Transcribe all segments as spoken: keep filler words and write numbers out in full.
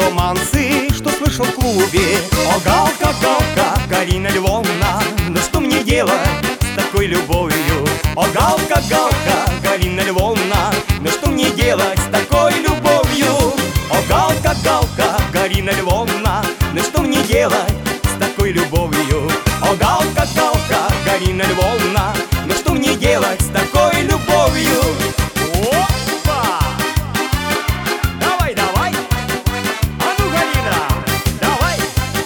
романсы, что слышал в клубе. О, Галка, Галка, Галина Львовна, ну что мне делать с такой любовью? О, Галка, Галка, Галина Львовна, ну что мне делать с такой любовью? О, Галка, Галка, Галина Львовна, ну что мне делать с такой любовью? О, Галка, Галка, Галина Львовна, ну что мне делать с такой любовью? Опа! Давай, давай! А ну, Галина, давай!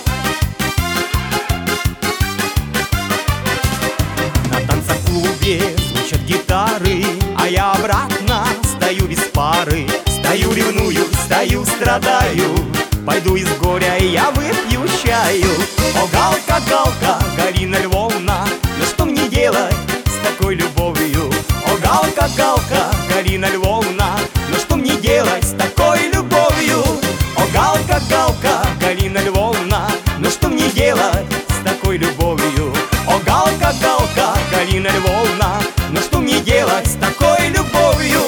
На танцклубе звучат гитары, а я обратно стою без пары. Стою, ревную, стою, страдаю, пойду из горя и я выпью чаю. О, Галка, Галка, Галина Львовна, ну что мне делать с такой любовью? О, Галка, Галка, Галина Львовна, ну что мне делать с такой любовью? О, Галка, Галка, Галина Львовна, ну что мне делать с такой любовью? О, Галка, Галка, Галина Львовна, ну что мне делать с такой любовью?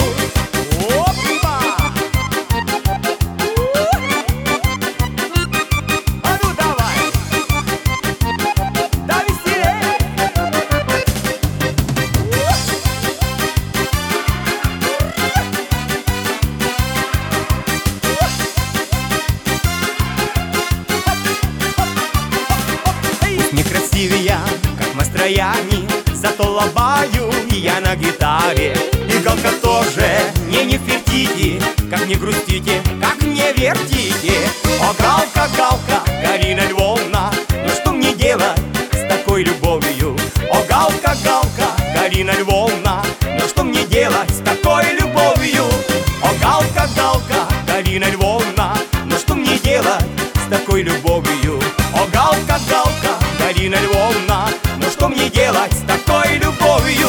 Некрасивее, как Мастрояни, зато лобаю и я на гитаре. И Галка тоже, не не фертите, как не грустите, как не вертите. О, Галка, Галка, Галина Львовна, ну что мне делать с такой любовью? О, Галка, Галка, Галина Львовна, ну что мне делать с такой любовью? О, Галка, Галка, Галина Львовна, ну что мне делать с такой любовью? О, Галка, Галка, Галина Львовна, ну что мне делать с такой любовью?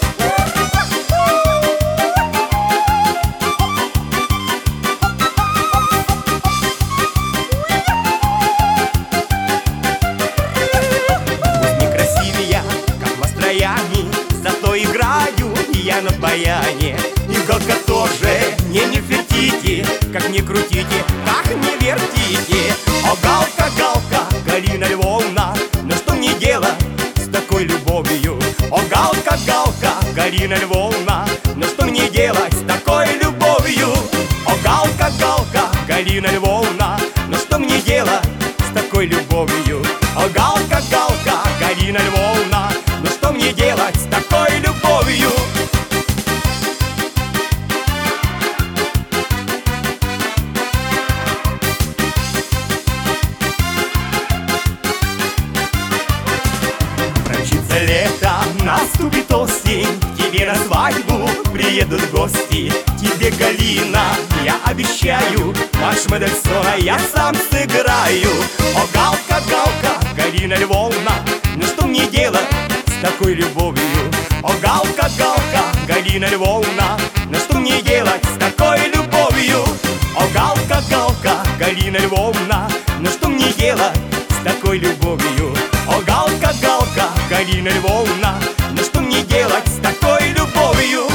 Пусть некрасивее, как Мастрояни, зато играю и я на баяне. И Галка тоже, не не фертите, как не крутите, как не вертите. О, Галка, Галка, Галина Львовна, ну что мне делать с такой любовью? О, Галка, Галка, Галина Львовна, ну что мне делать с такой любовью? О, Галка, Галка, Галина Львовна, ну что мне делать с такой любовью? О, Галка, Галка, Галина Львовна, ну что мне делать с такой любовью? Лето, наступит осень, тебе на свадьбу приедут гости. Тебе, Галина, я обещаю, марш Мендельсона я сам сыграю. О, Галка, Галка, Галина Львовна, ну что мне делать с такой любовью? О, Галка, Галка, Галина Львовна, ну что мне делать с такой любовью? О, Галка, Галка, Галина Львовна, ну что мне делать с такой любовью? О, Галка, Галка, Галина Львовна, ну что мне делать с такой любовью?